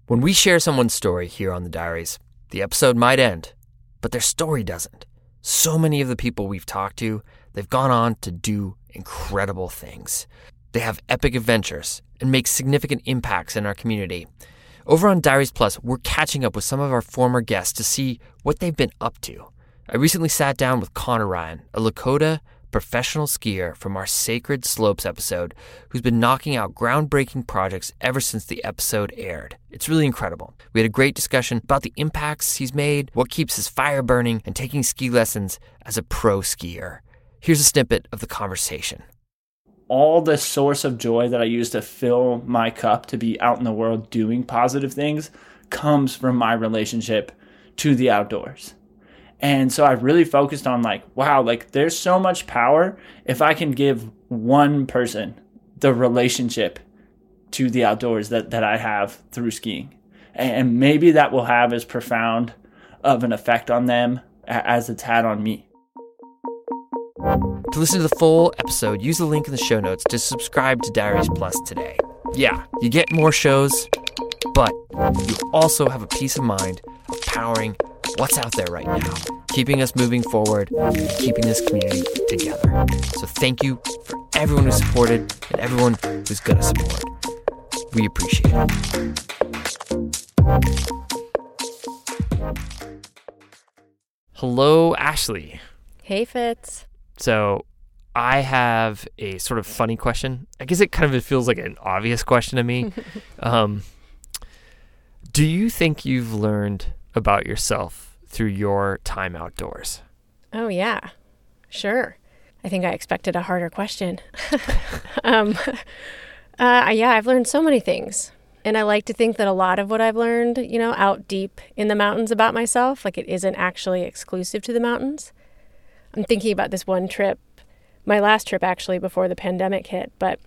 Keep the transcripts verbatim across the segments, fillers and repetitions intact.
When we share someone's story here on the Diaries, the episode might end, but their story doesn't. So many of the people we've talked to, they've gone on to do incredible things. They have epic adventures and make significant impacts in our community. Over on Diaries Plus, we're catching up with some of our former guests to see what they've been up to. I recently sat down with Connor Ryan, a Lakota professional skier from our Sacred Slopes episode, who's been knocking out groundbreaking projects ever since the episode aired. It's really incredible. We had a great discussion about the impacts he's made, what keeps his fire burning, and taking ski lessons as a pro skier. Here's a snippet of the conversation. All the source of joy that I use to fill my cup to be out in the world doing positive things comes from my relationship to the outdoors. And so I really focused on like, wow, like there's so much power if I can give one person the relationship to the outdoors that, that I have through skiing. And maybe that will have as profound of an effect on them as it's had on me. To listen to the full episode, use the link in the show notes to subscribe to Diaries Plus today. Yeah, you get more shows, but you also have a peace of mind of powering what's out there right now, keeping us moving forward, keeping this community together. So thank you for everyone who supported and everyone who's going to support. We appreciate it. Hello, Ashley. Hey, Fitz. So I have a sort of funny question. I guess it kind of feels like an obvious question to me. um, do you think you've learned about yourself through your time outdoors? Oh, yeah, sure. I think I expected a harder question. um, uh, yeah, I've learned so many things. And I like to think that a lot of what I've learned, you know, out deep in the mountains about myself, like it isn't actually exclusive to the mountains. I'm thinking about this one trip, my last trip actually before the pandemic hit, but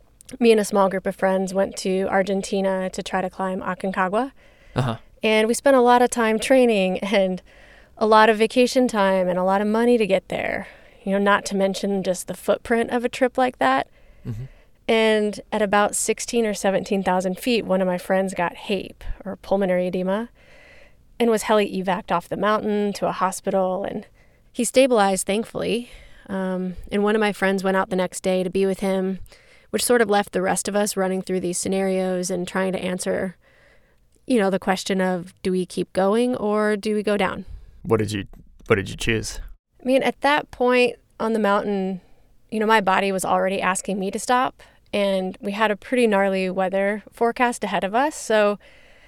me and a small group of friends went to Argentina to try to climb Aconcagua. Uh-huh. And we spent a lot of time training and a lot of vacation time and a lot of money to get there, you know, not to mention just the footprint of a trip like that. Mm-hmm. And at about sixteen or seventeen thousand feet, one of my friends got H A P, or pulmonary edema, and was heli evac'd off the mountain to a hospital. And he stabilized, thankfully. Um, and one of my friends went out the next day to be with him, which sort of left the rest of us running through these scenarios and trying to answer, you know, the question of, do we keep going or do we go down? What did you what did you choose? I mean, at that point on the mountain, you know, my body was already asking me to stop, and we had a pretty gnarly weather forecast ahead of us. So,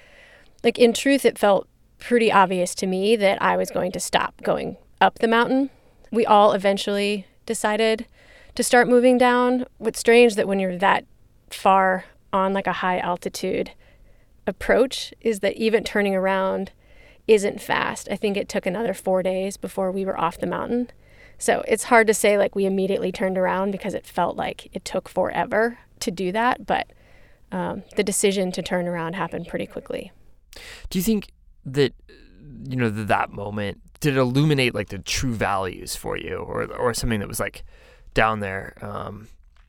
like, in truth, it felt pretty obvious to me that I was going to stop going up the mountain. We all eventually decided to start moving down. What's strange that when you're that far on like a high altitude approach is that even turning around isn't fast. I think it took another four days before we were off the mountain. So it's hard to say like we immediately turned around because it felt like it took forever to do that. But um, the decision to turn around happened pretty quickly. Do you think that, you know, that moment, did it illuminate like the true values for you, or or something that was like down there? Um,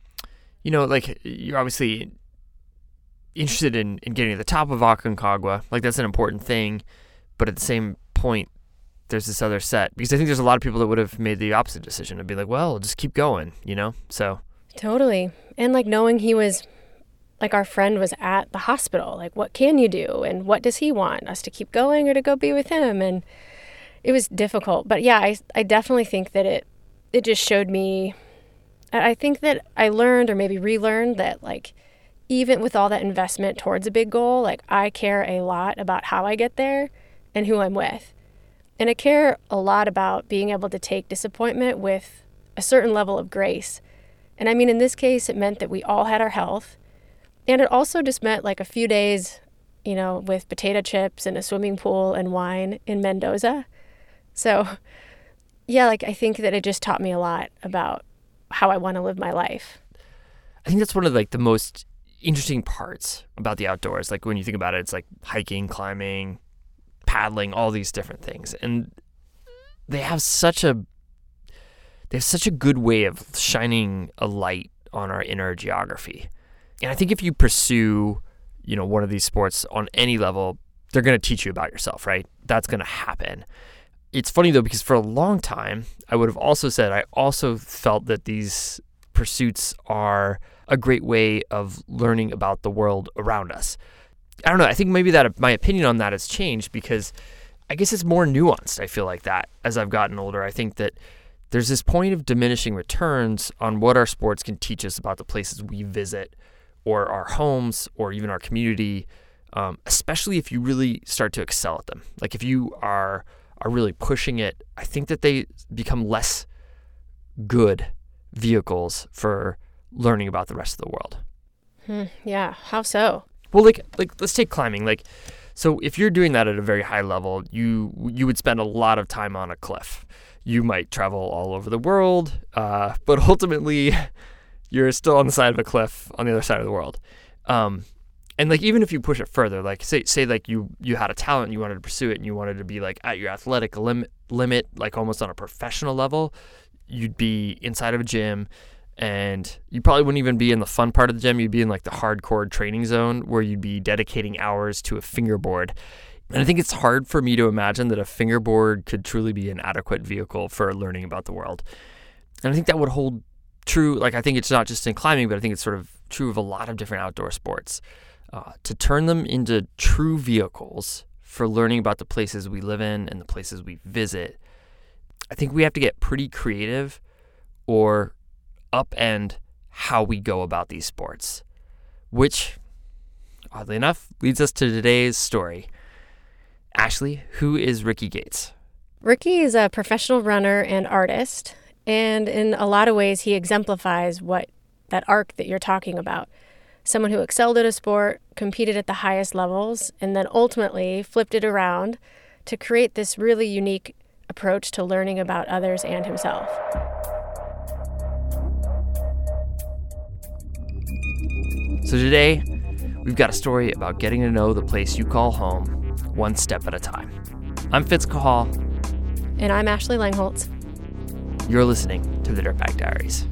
you know, like you're obviously interested in, in getting to the top of Aconcagua. Like that's an important thing. But at the same point, there's this other set. Because I think there's a lot of people that would have made the opposite decision and be like, well, just keep going, you know? So totally. And like knowing he was, like our friend was at the hospital, like what can you do? And what does he want? Us to keep going or to go be with him? And it was difficult. But yeah, I, I definitely think that it, it just showed me, I think that I learned or maybe relearned that like, even with all that investment towards a big goal, like I care a lot about how I get there and who I'm with. And I care a lot about being able to take disappointment with a certain level of grace. And I mean, in this case, it meant that we all had our health. And it also just meant like a few days, you know, with potato chips and a swimming pool and wine in Mendoza. So yeah, like I think that it just taught me a lot about how I want to live my life. I think that's one of like the most interesting parts about the outdoors. Like when you think about it, it's like hiking, climbing, paddling, all these different things. And they have such a they have such a good way of shining a light on our inner geography. And I think if you pursue you know, one of these sports on any level, they're going to teach you about yourself, right? That's going to happen. It's funny though, because for a long time, I would have also said, I also felt that these pursuits are a great way of learning about the world around us. I don't know. I think maybe that my opinion on that has changed because I guess it's more nuanced. I feel like that as I've gotten older. I think that there's this point of diminishing returns on what our sports can teach us about the places we visit or our homes or even our community, um, especially if you really start to excel at them. Like if you are are really pushing it, I think that they become less good vehicles for learning about the rest of the world. Hmm, yeah, how so? Well, like like let's take climbing. Like, so if you're doing that at a very high level, you you would spend a lot of time on a cliff. You might travel all over the world, uh, but ultimately, you're still on the side of a cliff on the other side of the world. Um, and like even if you push it further, like say say like you you had a talent and you wanted to pursue it and you wanted to be like at your athletic limit limit, like almost on a professional level, you'd be inside of a gym. And you probably wouldn't even be in the fun part of the gym. You'd be in like the hardcore training zone where you'd be dedicating hours to a fingerboard. And I think it's hard for me to imagine that a fingerboard could truly be an adequate vehicle for learning about the world. And I think that would hold true. Like, I think it's not just in climbing, but I think it's sort of true of a lot of different outdoor sports. Uh, to turn them into true vehicles for learning about the places we live in and the places we visit, I think we have to get pretty creative or upend how we go about these sports, which, oddly enough, leads us to today's story. Ashley, who is Ricky Gates? Ricky is a professional runner and artist, and in a lot of ways, he exemplifies what that arc that you're talking about. Someone who excelled at a sport, competed at the highest levels, and then ultimately flipped it around to create this really unique approach to learning about others and himself. So today, we've got a story about getting to know the place you call home, one step at a time. I'm Fitz Cahall. And I'm Ashley Langholtz. You're listening to the Dirtbag Diaries.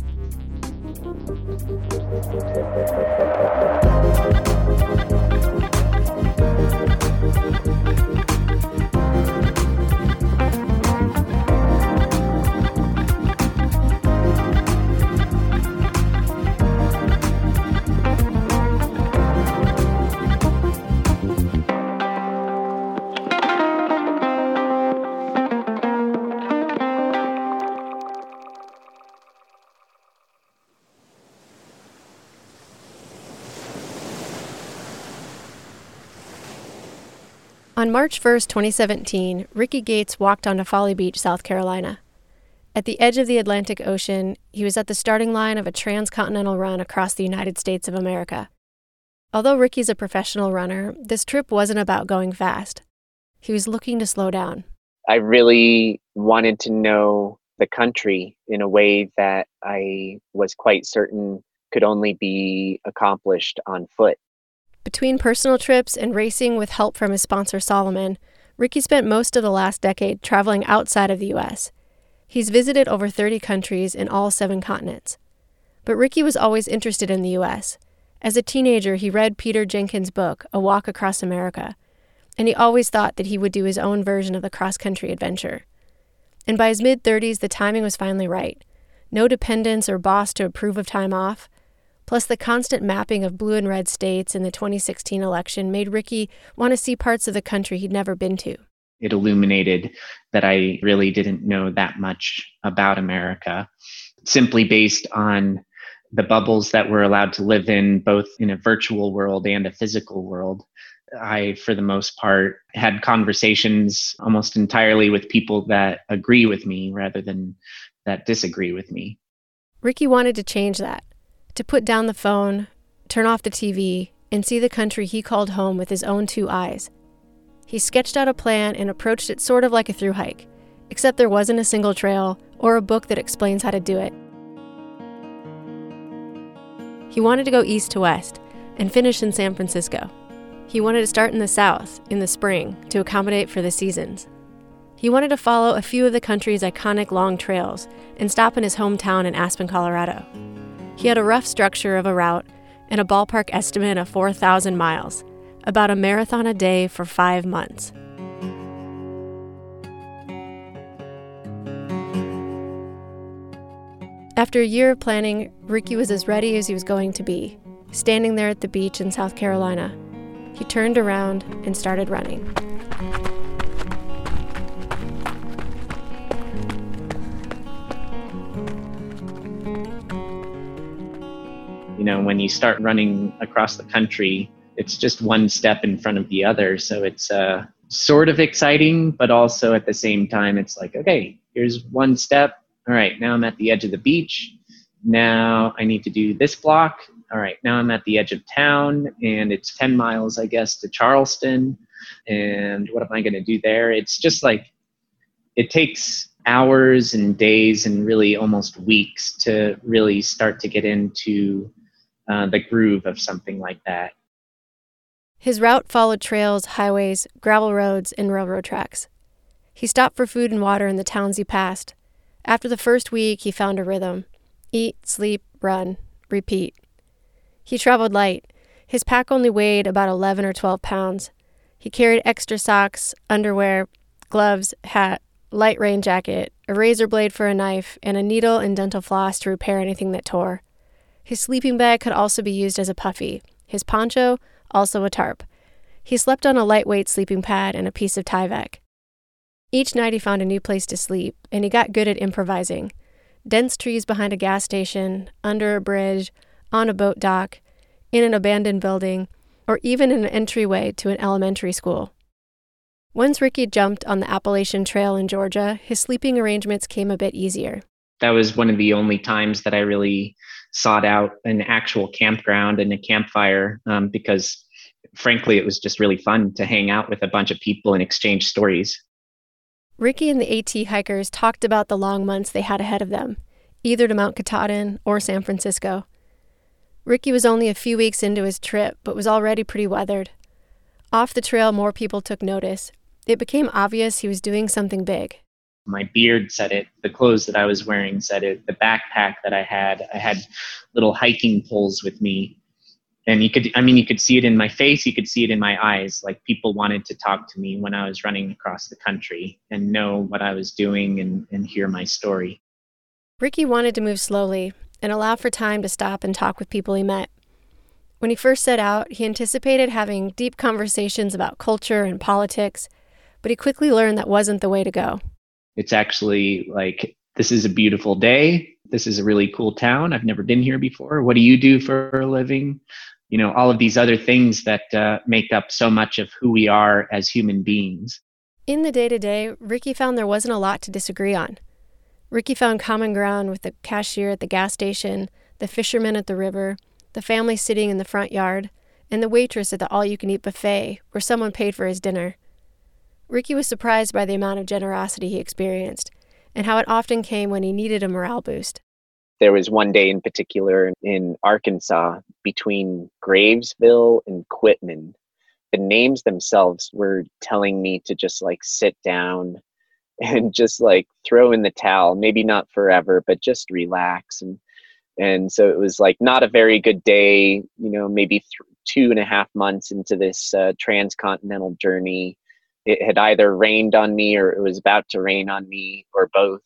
On March first, twenty seventeen, Ricky Gates walked onto Folly Beach, South Carolina. At the edge of the Atlantic Ocean, he was at the starting line of a transcontinental run across the United States of America. Although Ricky's a professional runner, this trip wasn't about going fast. He was looking to slow down. I really wanted to know the country in a way that I was quite certain could only be accomplished on foot. Between personal trips and racing with help from his sponsor Salomon, Ricky spent most of the last decade traveling outside of the U S. He's visited over thirty countries in all seven continents. But Ricky was always interested in the U S. As a teenager, he read Peter Jenkins' book, A Walk Across America, and he always thought that he would do his own version of the cross-country adventure. And by his mid-thirties, the timing was finally right. No dependents or boss to approve of time off. Plus, the constant mapping of blue and red states in the twenty sixteen election made Ricky want to see parts of the country he'd never been to. It illuminated that I really didn't know that much about America, simply based on the bubbles that we're allowed to live in, both in a virtual world and a physical world. I, for the most part, had conversations almost entirely with people that agree with me rather than that disagree with me. Ricky wanted to change that. To put down the phone, turn off the T V, and see the country he called home with his own two eyes. He sketched out a plan and approached it sort of like a thru hike, except there wasn't a single trail or a book that explains how to do it. He wanted to go east to west and finish in San Francisco. He wanted to start in the south, in the spring, to accommodate for the seasons. He wanted to follow a few of the country's iconic long trails and stop in his hometown in Aspen, Colorado. He had a rough structure of a route and a ballpark estimate of four thousand miles, about a marathon a day for five months. After a year of planning, Ricky was as ready as he was going to be, standing there at the beach in South Carolina. He turned around and started running. You know, when you start running across the country, it's just one step in front of the other. So it's uh, sort of exciting, but also at the same time, it's like, okay, here's one step. All right, now I'm at the edge of the beach. Now I need to do this block. All right, now I'm at the edge of town, and it's ten miles, I guess, to Charleston. And what am I going to do there? It's just like, it takes hours and days and really almost weeks to really start to get into uh, the groove of something like that. His route followed trails, highways, gravel roads, and railroad tracks. He stopped for food and water in the towns he passed. After the first week, he found a rhythm. Eat, sleep, run, repeat. He traveled light. His pack only weighed about eleven or twelve pounds. He carried extra socks, underwear, gloves, hat, light rain jacket, a razor blade for a knife, and a needle and dental floss to repair anything that tore. His sleeping bag could also be used as a puffy. His poncho, also a tarp. He slept on a lightweight sleeping pad and a piece of Tyvek. Each night he found a new place to sleep, and he got good at improvising. Dense trees behind a gas station, under a bridge, on a boat dock, in an abandoned building, or even in an entryway to an elementary school. Once Ricky jumped on the Appalachian Trail in Georgia, his sleeping arrangements came a bit easier. That was one of the only times that I really sought out an actual campground and a campfire um, because, frankly, it was just really fun to hang out with a bunch of people and exchange stories. Ricky and the AT hikers talked about the long months they had ahead of them, either to Mount Katahdin or San Francisco. Ricky was only a few weeks into his trip, but was already pretty weathered. Off the trail, more people took notice. It became obvious he was doing something big. My beard said it, the clothes that I was wearing said it, the backpack that I had, I had little hiking poles with me. And you could, I mean, you could see it in my face, you could see it in my eyes. Like, people wanted to talk to me when I was running across the country and know what I was doing and, and hear my story. Ricky wanted to move slowly and allow for time to stop and talk with people he met. When he first set out, he anticipated having deep conversations about culture and politics, but he quickly learned that wasn't the way to go. It's actually like, this is a beautiful day. This is a really cool town. I've never been here before. What do you do for a living? You know, all of these other things that uh, make up so much of who we are as human beings. In the day-to-day, Ricky found there wasn't a lot to disagree on. Ricky found common ground with the cashier at the gas station, the fisherman at the river, the family sitting in the front yard, and the waitress at the all-you-can-eat buffet where someone paid for his dinner. Ricky was surprised by the amount of generosity he experienced, and how it often came when he needed a morale boost. There was one day in particular in Arkansas between Gravesville and Quitman. The names themselves were telling me to just like sit down and just like throw in the towel, maybe not forever, but just relax. And and so it was like not a very good day, you know, maybe th- two and a half months into this uh, transcontinental journey. It had either rained on me or it was about to rain on me or both.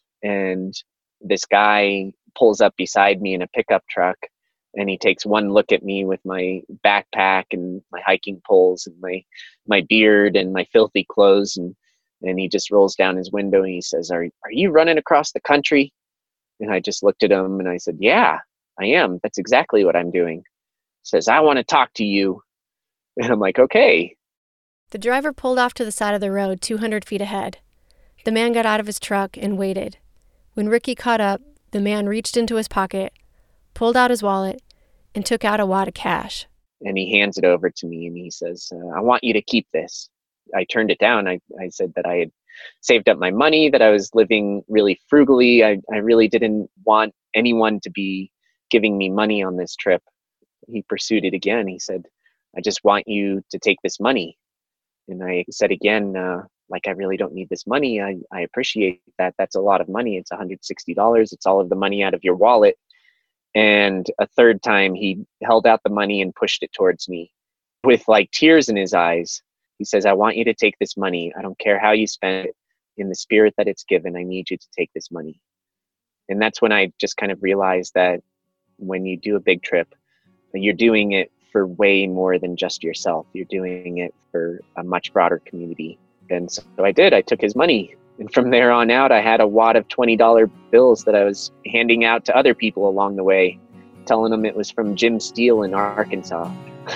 And this guy pulls up beside me in a pickup truck, and he takes one look at me with my backpack and my hiking poles and my my beard and my filthy clothes, and and he just rolls down his window and he says, are, are you running across the country? And I just looked at him and I said, yeah, I am. That's exactly what I'm doing. He says, I want to talk to you. And I'm like, okay. The driver pulled off to the side of the road two hundred feet ahead. The man got out of his truck and waited. When Ricky caught up, the man reached into his pocket, pulled out his wallet, and took out a wad of cash. And he hands it over to me and he says, uh, I want you to keep this. I turned it down. I, I said that I had saved up my money, that I was living really frugally. I, I really didn't want anyone to be giving me money on this trip. He pursued it again. He said, I just want you to take this money. And I said again, uh, like, I really don't need this money. I, I appreciate that. That's a lot of money. It's one hundred sixty dollars. It's all of the money out of your wallet. And a third time, he held out the money and pushed it towards me with like tears in his eyes. He says, I want you to take this money. I don't care how you spend it. In the spirit that it's given, I need you to take this money. And that's when I just kind of realized that when you do a big trip, you're doing it for way more than just yourself. You're doing it for a much broader community. And so I did. I took his money. And from there on out, I had a wad of twenty dollar bills that I was handing out to other people along the way, telling them it was from Jim Steele in Arkansas.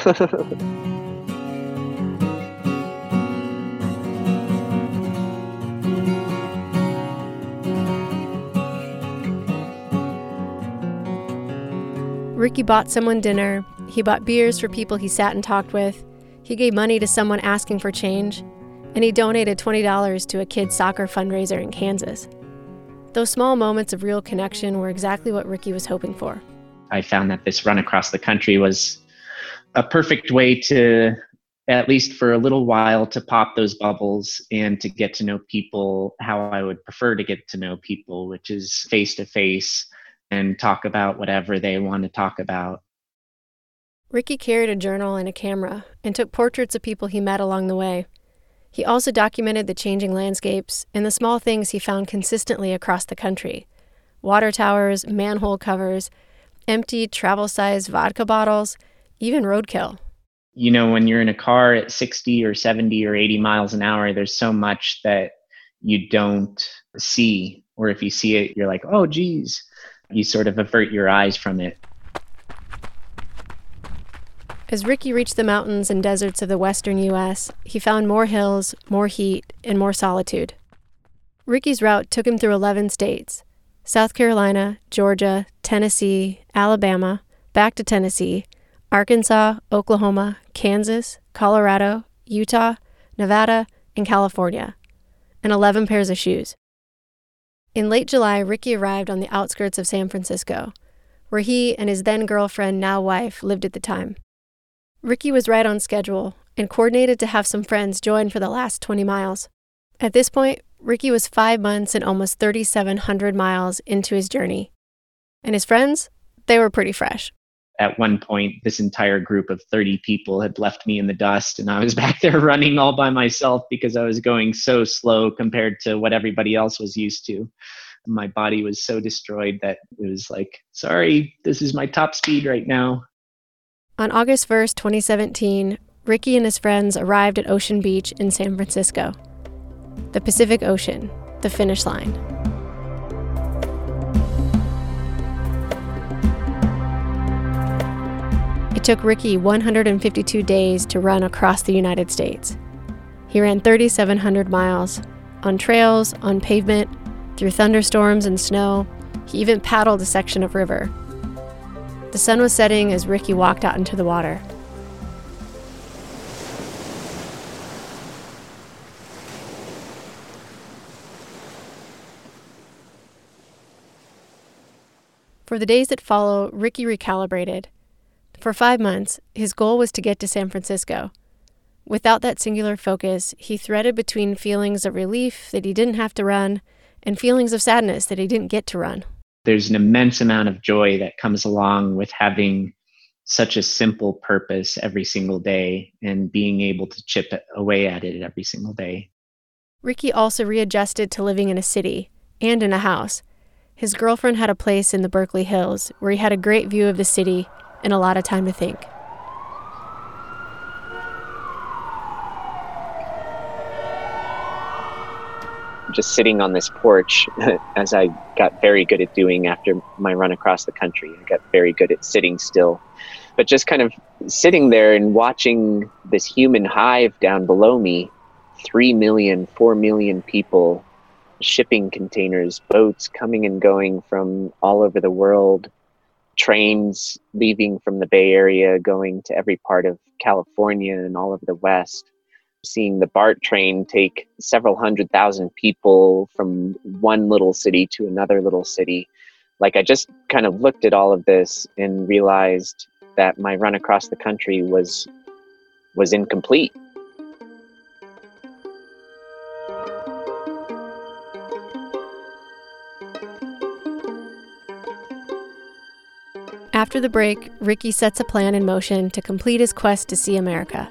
Ricky bought someone dinner. He bought beers for people he sat and talked with. He gave money to someone asking for change. And he donated twenty dollars to a kid's soccer fundraiser in Kansas. Those small moments of real connection were exactly what Ricky was hoping for. I found that this run across the country was a perfect way to, at least for a little while, to pop those bubbles and to get to know people how I would prefer to get to know people, which is face to face and talk about whatever they want to talk about. Ricky carried a journal and a camera and took portraits of people he met along the way. He also documented the changing landscapes and the small things he found consistently across the country. Water towers, manhole covers, empty travel-sized vodka bottles, even roadkill. You know, when you're in a car at sixty or seventy or eighty miles an hour, there's so much that you don't see. Or if you see it, you're like, oh, geez. You sort of avert your eyes from it. As Ricky reached the mountains and deserts of the western U S, he found more hills, more heat, and more solitude. Ricky's route took him through eleven states: South Carolina, Georgia, Tennessee, Alabama, back to Tennessee, Arkansas, Oklahoma, Kansas, Colorado, Utah, Nevada, and California, and eleven pairs of shoes. In late July, Ricky arrived on the outskirts of San Francisco, where he and his then-girlfriend, now wife, lived at the time. Ricky was right on schedule and coordinated to have some friends join for the last twenty miles. At this point, Ricky was five months and almost thirty-seven hundred miles into his journey. And his friends, they were pretty fresh. At one point, this entire group of thirty people had left me in the dust, and I was back there running all by myself because I was going so slow compared to what everybody else was used to. My body was so destroyed that it was like, sorry, this is my top speed right now. On August first, twenty seventeen, Ricky and his friends arrived at Ocean Beach in San Francisco. The Pacific Ocean, the finish line. It took Ricky one hundred fifty-two days to run across the United States. He ran thirty-seven hundred miles, on trails, on pavement, through thunderstorms and snow. He even paddled a section of river. The sun was setting as Ricky walked out into the water. For the days that follow, Ricky recalibrated. For five months, his goal was to get to San Francisco. Without that singular focus, he threaded between feelings of relief that he didn't have to run and feelings of sadness that he didn't get to run. There's an immense amount of joy that comes along with having such a simple purpose every single day and being able to chip away at it every single day. Ricky also readjusted to living in a city and in a house. His girlfriend had a place in the Berkeley Hills where he had a great view of the city and a lot of time to think. Just sitting on this porch, as I got very good at doing after my run across the country. I got very good at sitting still. But just kind of sitting there and watching this human hive down below me, three million, four million people, shipping containers, boats coming and going from all over the world, trains leaving from the Bay Area, going to every part of California and all over the West. Seeing the BART train take several hundred thousand people from one little city to another little city. Like, I just kind of looked at all of this and realized that my run across the country was was incomplete. After the break, Ricky sets a plan in motion to complete his quest to see America.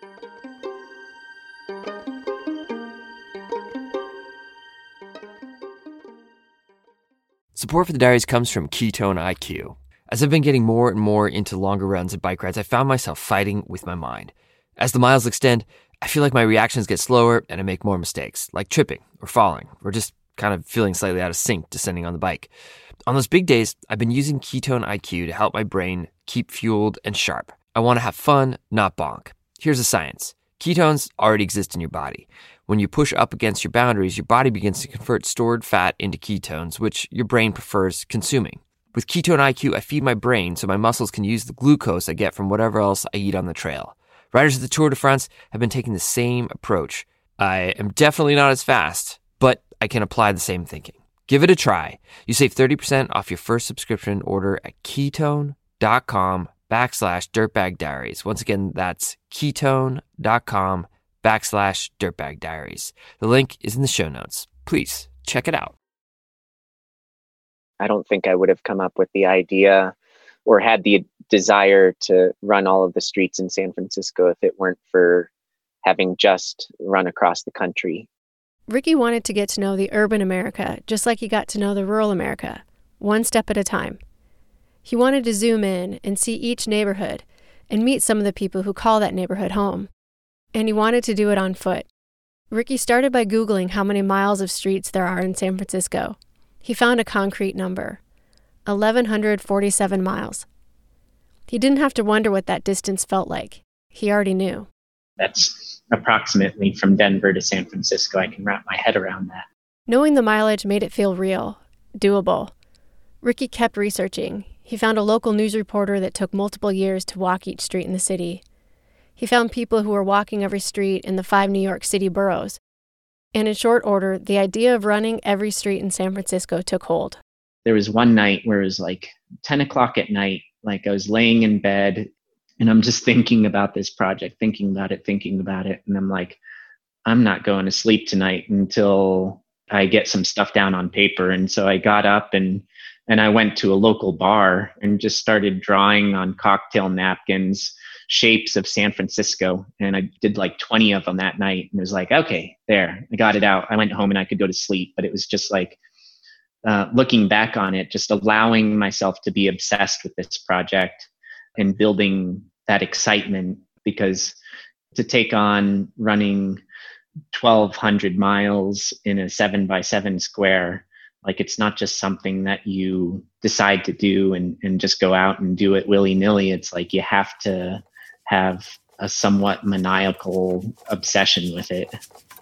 Support for the Diaries comes from Ketone I Q. As I've been getting more and more into longer runs and bike rides, I found myself fighting with my mind. As the miles extend, I feel like my reactions get slower and I make more mistakes, like tripping or falling, or just kind of feeling slightly out of sync descending on the bike. On those big days, I've been using Ketone I Q to help my brain keep fueled and sharp. I want to have fun, not bonk. Here's the science. Ketones already exist in your body. When you push up against your boundaries, your body begins to convert stored fat into ketones, which your brain prefers consuming. With Ketone I Q, I feed my brain so my muscles can use the glucose I get from whatever else I eat on the trail. Riders of the Tour de France have been taking the same approach. I am definitely not as fast, but I can apply the same thinking. Give it a try. You save thirty percent off your first subscription order at ketone.com backslash dirtbag diaries. Once again, that's ketone.com backslash dirtbag diaries. The link is in the show notes. Please check it out. I don't think I would have come up with the idea or had the desire to run all of the streets in San Francisco if it weren't for having just run across the country. Ricky wanted to get to know the urban America just like he got to know the rural America, one step at a time. He wanted to zoom in and see each neighborhood and meet some of the people who call that neighborhood home. And he wanted to do it on foot. Ricky started by Googling how many miles of streets there are in San Francisco. He found a concrete number, eleven forty-seven miles. He didn't have to wonder what that distance felt like. He already knew. That's approximately from Denver to San Francisco. I can wrap my head around that. Knowing the mileage made it feel real, doable. Ricky kept researching. He found a local news reporter that took multiple years to walk each street in the city. He found people who were walking every street in the five New York City boroughs. And in short order, the idea of running every street in San Francisco took hold. There was one night where it was like ten o'clock at night, like I was laying in bed and I'm just thinking about this project, thinking about it, thinking about it. And I'm like, I'm not going to sleep tonight until I get some stuff down on paper. And so I got up and and I went to a local bar and just started drawing on cocktail napkins shapes of San Francisco. And I did like twenty of them that night. And it was like, okay, there, I got it out. I went home and I could go to sleep. But it was just like, uh, looking back on it, just allowing myself to be obsessed with this project and building that excitement, because to take on running twelve hundred miles in a seven by seven square, like it's not just something that you decide to do and, and just go out and do it willy-nilly. It's like you have to have a somewhat maniacal obsession with it.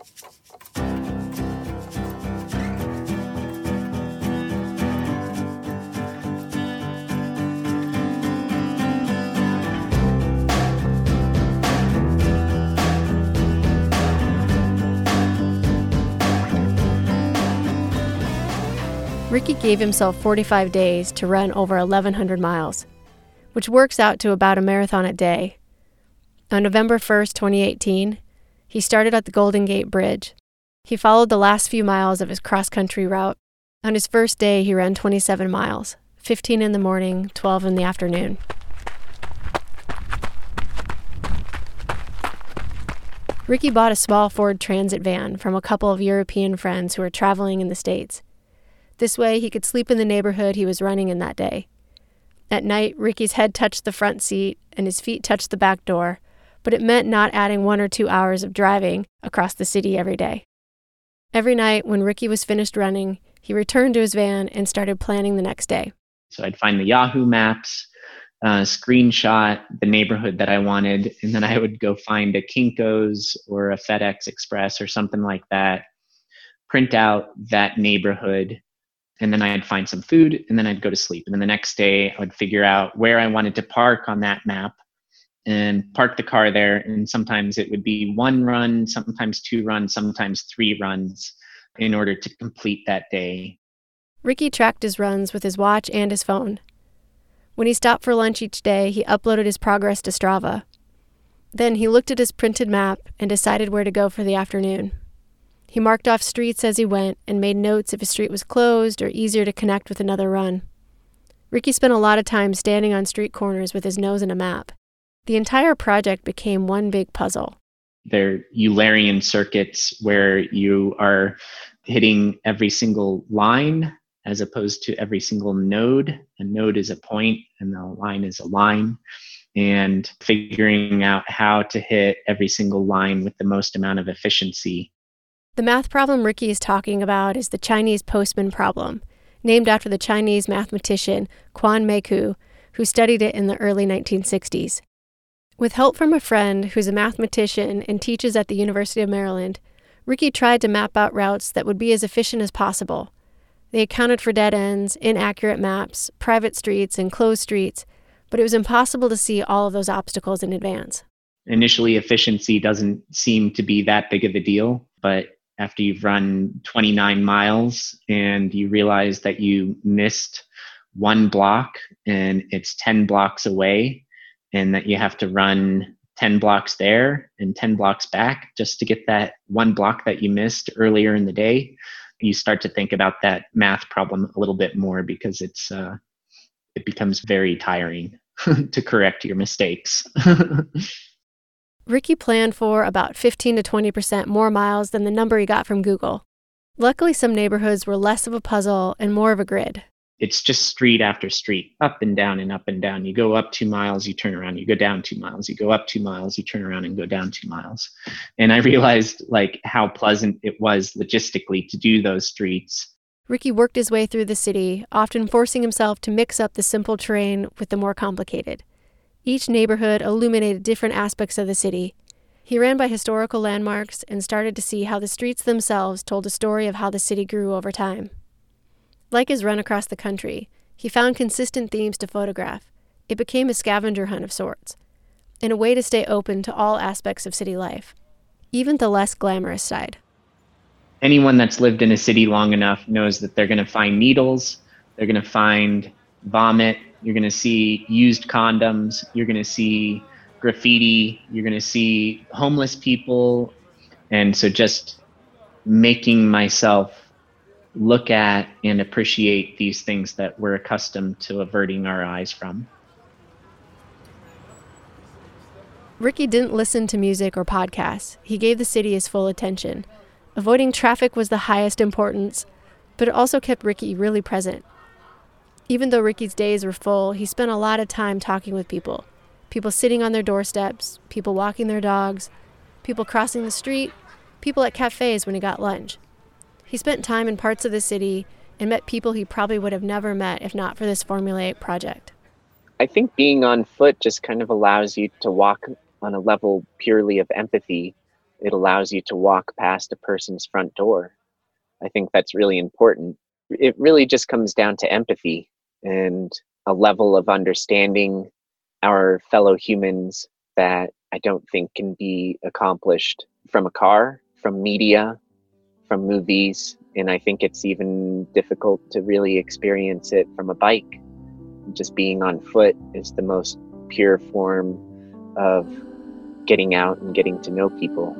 Ricky gave himself forty-five days to run over eleven hundred miles, which works out to about a marathon a day. On November first, twenty eighteen, he started at the Golden Gate Bridge. He followed the last few miles of his cross-country route. On his first day, he ran twenty-seven miles, fifteen in the morning, twelve in the afternoon. Ricky bought a small Ford Transit van from a couple of European friends who were traveling in the States. This way, he could sleep in the neighborhood he was running in that day. At night, Ricky's head touched the front seat and his feet touched the back door, but it meant not adding one or two hours of driving across the city every day. Every night, when Ricky was finished running, he returned to his van and started planning the next day. So I'd find the Yahoo Maps, uh, screenshot the neighborhood that I wanted, and then I would go find a Kinko's or a FedEx Express or something like that, print out that neighborhood, and then I'd find some food, and then I'd go to sleep. And then the next day, I would figure out where I wanted to park on that map and park the car there. And sometimes it would be one run, sometimes two runs, sometimes three runs in order to complete that day. Ricky tracked his runs with his watch and his phone. When he stopped for lunch each day, he uploaded his progress to Strava. Then he looked at his printed map and decided where to go for the afternoon. He marked off streets as he went and made notes if a street was closed or easier to connect with another run. Ricky spent a lot of time standing on street corners with his nose in a map. The entire project became one big puzzle. They're Eulerian circuits where you are hitting every single line as opposed to every single node. A node is a point and the line is a line. And figuring out how to hit every single line with the most amount of efficiency. The math problem Ricky is talking about is the Chinese postman problem, named after the Chinese mathematician Quan Meiku, who studied it in the early nineteen sixties. With help from a friend who's a mathematician and teaches at the University of Maryland, Ricky tried to map out routes that would be as efficient as possible. They accounted for dead ends, inaccurate maps, private streets, and closed streets, but it was impossible to see all of those obstacles in advance. Initially, efficiency doesn't seem to be that big of a deal, but after you've run twenty-nine miles and you realize that you missed one block and it's ten blocks away, and that you have to run ten blocks there and ten blocks back just to get that one block that you missed earlier in the day, you start to think about that math problem a little bit more, because it's uh, it becomes very tiring to correct your mistakes. Ricky planned for about fifteen to twenty percent more miles than the number he got from Google. Luckily, some neighborhoods were less of a puzzle and more of a grid. It's just street after street, up and down and up and down. You go up two miles, you turn around, you go down two miles, you go up two miles, you turn around and go down two miles. And I realized like how pleasant it was logistically to do those streets. Ricky worked his way through the city, often forcing himself to mix up the simple terrain with the more complicated. Each neighborhood illuminated different aspects of the city. He ran by historical landmarks and started to see how the streets themselves told a story of how the city grew over time. Like his run across the country, he found consistent themes to photograph. It became a scavenger hunt of sorts, and a way to stay open to all aspects of city life, even the less glamorous side. Anyone that's lived in a city long enough knows that they're going to find needles, they're going to find vomit, you're going to see used condoms, you're going to see graffiti, you're going to see homeless people. And so just making myself look at and appreciate these things that we're accustomed to averting our eyes from. Ricky didn't listen to music or podcasts. He gave the city his full attention. Avoiding traffic was the highest importance, but it also kept Ricky really present. Even though Ricky's days were full, he spent a lot of time talking with people. People sitting on their doorsteps, people walking their dogs, people crossing the street, people at cafes when he got lunch. He spent time in parts of the city and met people he probably would have never met if not for this formulaic project. I think being on foot just kind of allows you to walk on a level purely of empathy. It allows you to walk past a person's front door. I think that's really important. It really just comes down to empathy and a level of understanding our fellow humans that I don't think can be accomplished from a car, from media, from movies. And I think it's even difficult to really experience it from a bike. Just being on foot is the most pure form of getting out and getting to know people.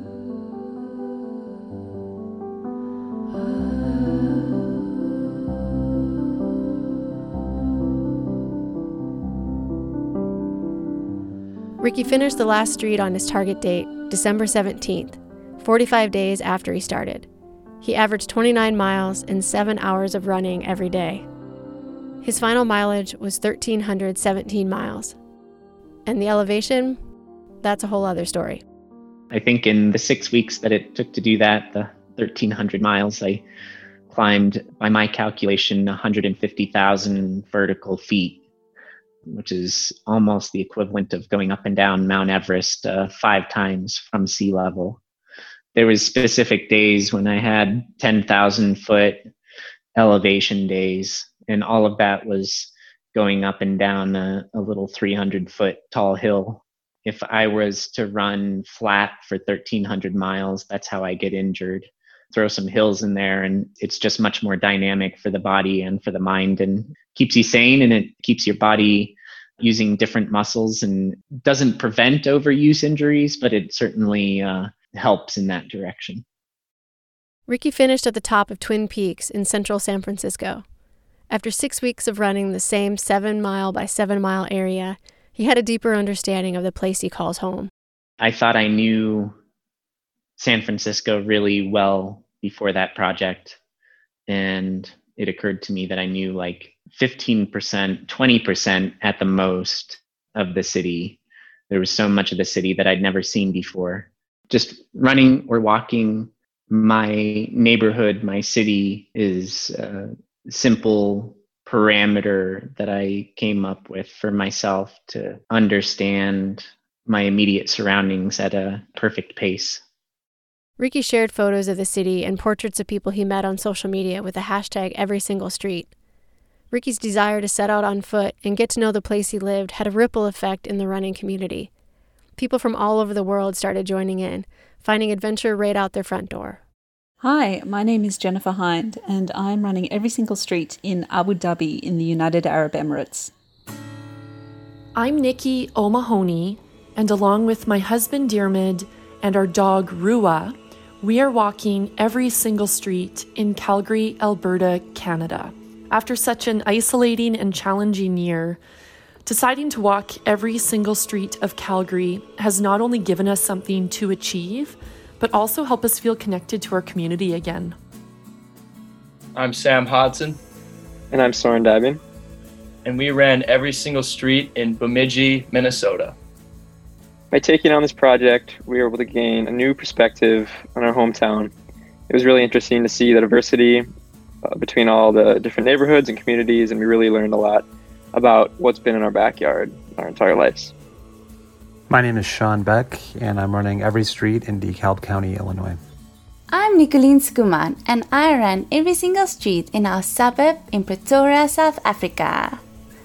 Ricky finished the last street on his target date, December seventeenth, forty-five days after he started. He averaged twenty-nine miles and seven hours of running every day. His final mileage was one thousand three hundred seventeen miles. And the elevation, that's a whole other story. I think in the six weeks that it took to do that, the thirteen hundred miles, I climbed, by my calculation, one hundred fifty thousand vertical feet, which is almost the equivalent of going up and down Mount Everest uh, five times from sea level. There was specific days when I had ten thousand foot elevation days, and all of that was going up and down a, a little three hundred foot tall hill. If I was to run flat for thirteen hundred miles, that's how I get injured. Throw some hills in there, and it's just much more dynamic for the body and for the mind, and keeps you sane, and it keeps your body using different muscles, and doesn't prevent overuse injuries, but it certainly uh, helps in that direction. Ricky finished at the top of Twin Peaks in central San Francisco. After six weeks of running the same seven mile by seven mile area, he had a deeper understanding of the place he calls home. I thought I knew San Francisco really well before that project. And it occurred to me that I knew like fifteen percent, twenty percent at the most of the city. There was so much of the city that I'd never seen before. Just running or walking my neighborhood, my city is a simple parameter that I came up with for myself to understand my immediate surroundings at a perfect pace. Ricky shared photos of the city and portraits of people he met on social media with the hashtag every single street. Ricky's desire to set out on foot and get to know the place he lived had a ripple effect in the running community. People from all over the world started joining in, finding adventure right out their front door. Hi, my name is Jennifer Hind, and I'm running every single street in Abu Dhabi in the United Arab Emirates. I'm Nikki O'Mahony, and along with my husband Diarmid and our dog Rua, we are walking every single street in Calgary, Alberta, Canada. After such an isolating and challenging year, deciding to walk every single street of Calgary has not only given us something to achieve, but also help us feel connected to our community again. I'm Sam Hodson. And I'm Soren Dabin. And we ran every single street in Bemidji, Minnesota. By taking on this project, we were able to gain a new perspective on our hometown. It was really interesting to see the diversity uh, between all the different neighborhoods and communities, and we really learned a lot about what's been in our backyard our entire lives. My name is Sean Beck, and I'm running every street in DeKalb County, Illinois. I'm Nicolene Skuman, and I ran every single street in our suburb in Pretoria, South Africa.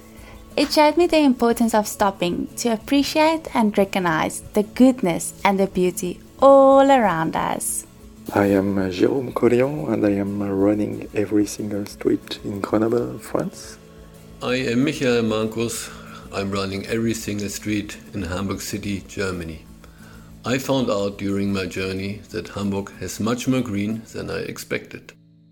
It showed me the importance of stopping to appreciate and recognize the goodness and the beauty all around us. I am uh, Jérôme Collion, and I am uh, running every single street in Grenoble, France. I am Michael Markus. I'm running every single street in Hamburg City, Germany. I found out during my journey that Hamburg has much more green than I expected.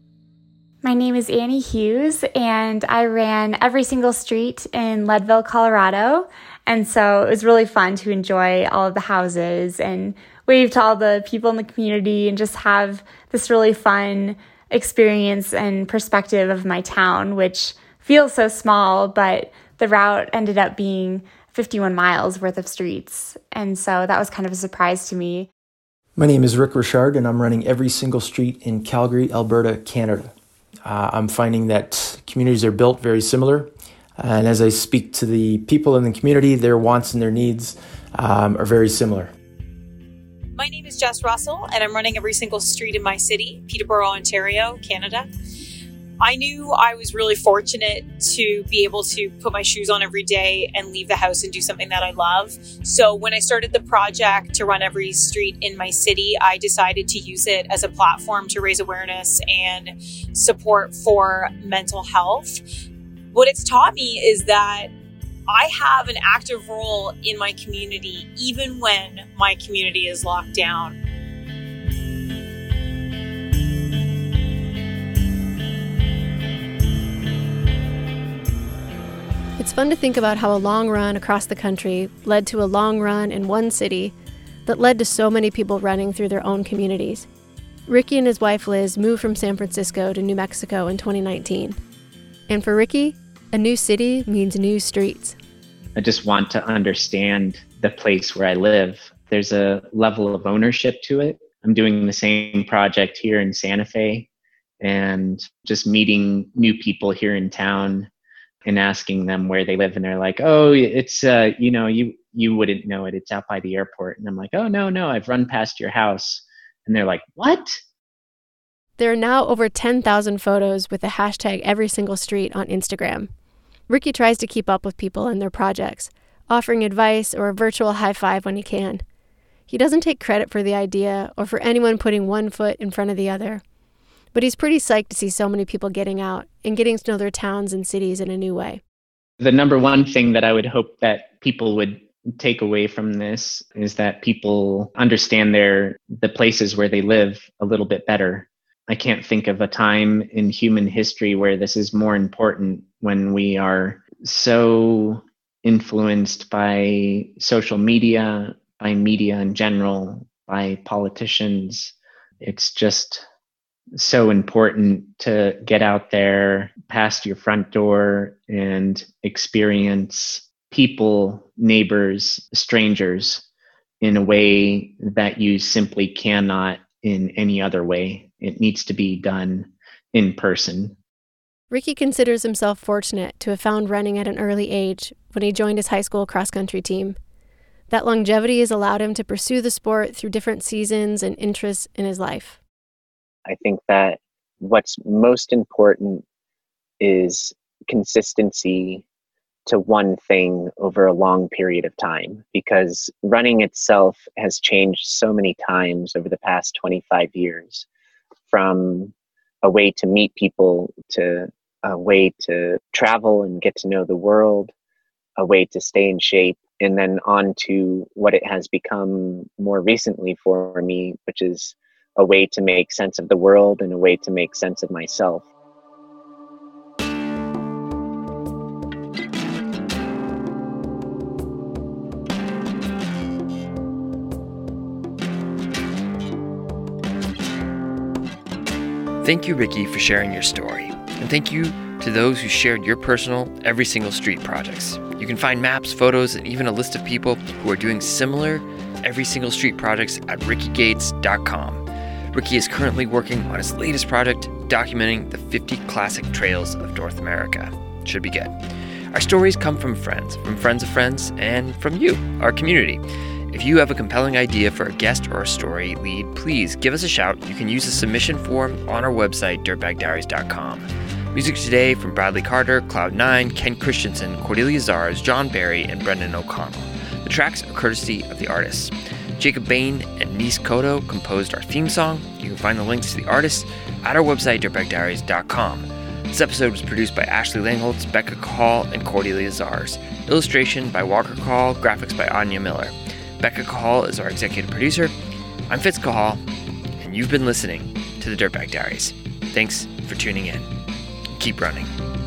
My name is Annie Hughes, and I ran every single street in Leadville, Colorado. And so it was really fun to enjoy all of the houses and wave to all the people in the community and just have this really fun experience and perspective of my town, which feels so small, but the route ended up being fifty-one miles worth of streets. And so that was kind of a surprise to me. My name is Rick Richard, and I'm running every single street in Calgary, Alberta, Canada. Uh, I'm finding that communities are built very similar. And as I speak to the people in the community, their wants and their needs um, are very similar. My name is Jess Russell, and I'm running every single street in my city, Peterborough, Ontario, Canada. I knew I was really fortunate to be able to put my shoes on every day and leave the house and do something that I love. So when I started the project to run every street in my city, I decided to use it as a platform to raise awareness and support for mental health. What it's taught me is that I have an active role in my community, even when my community is locked down. It's fun to think about how a long run across the country led to a long run in one city that led to so many people running through their own communities. Ricky and his wife Liz moved from San Francisco to New Mexico in twenty nineteen. And for Ricky, a new city means new streets. I just want to understand the place where I live. There's a level of ownership to it. I'm doing the same project here in Santa Fe, and just meeting new people here in town and asking them where they live, and they're like, oh, it's, uh, you know, you you wouldn't know it. It's out by the airport. And I'm like, oh, no, no, I've run past your house. And they're like, what? There are now over ten thousand photos with the hashtag every single street on Instagram. Ricky tries to keep up with people and their projects, offering advice or a virtual high five when he can. He doesn't take credit for the idea or for anyone putting one foot in front of the other. But he's pretty psyched to see so many people getting out and getting to know their towns and cities in a new way. The number one thing that I would hope that people would take away from this is that people understand their the places where they live a little bit better. I can't think of a time in human history where this is more important, when we are so influenced by social media, by media in general, by politicians. It's just so important to get out there past your front door and experience people, neighbors, strangers in a way that you simply cannot in any other way. It needs to be done in person. Ricky considers himself fortunate to have found running at an early age when he joined his high school cross-country team. That longevity has allowed him to pursue the sport through different seasons and interests in his life. I think that what's most important is consistency to one thing over a long period of time, because running itself has changed so many times over the past twenty-five years, from a way to meet people to a way to travel and get to know the world, a way to stay in shape, and then on to what it has become more recently for me, which is a way to make sense of the world and a way to make sense of myself. Thank you, Ricky, for sharing your story. And thank you to those who shared your personal Every Single Street projects. You can find maps, photos, and even a list of people who are doing similar Every Single Street projects at ricky gates dot com. Ricky is currently working on his latest project, documenting the fifty classic trails of North America. Should be good. Our stories come from friends, from friends of friends, and from you, our community. If you have a compelling idea for a guest or a story lead, please give us a shout. You can use the submission form on our website, dirtbag diaries dot com. Music today from Bradley Carter, Cloud nine, Ken Christensen, Cordelia Zars, John Barry, and Brendan O'Connell. The tracks are courtesy of the artists. Jacob Bain and Nis Koto composed our theme song. You can find the links to the artists at our website, dirtbag diaries dot com. This episode was produced by Ashley Langholtz, Becca Cahal, and Cordelia Zars. Illustration by Walker Cahal, graphics by Anya Miller. Becca Cahal is our executive producer. I'm Fitz Cahal, and you've been listening to the Dirtbag Diaries. Thanks for tuning in. Keep running.